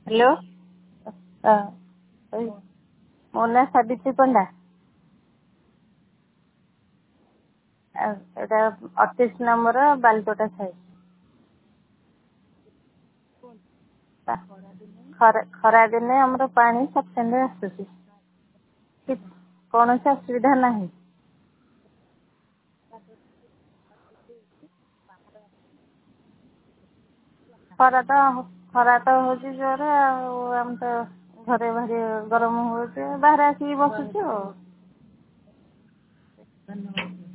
Hello. ମୋ ନାଁ ସାବିତ୍ରୀ ପଣ୍ଡା। ଏଇଟା 38 ନମ୍ବର ବାଲିତୋଟା ସାହି। ଖରା ଦିନେ ଆମର ପାଣି ସଫିସିଏଣ୍ଟ ଆସୁଛି। କୌଣସି ଅସୁବିଧା ନାହିଁ। ଖରା ତ ହଉଛି ଜୋରେ ଆଉ ଆମେ ତ ଘରେ ଭାରି ଗରମ ହଉଛି ବାହାରେ ଆସିକି ବସୁଛୁ ଆଉ।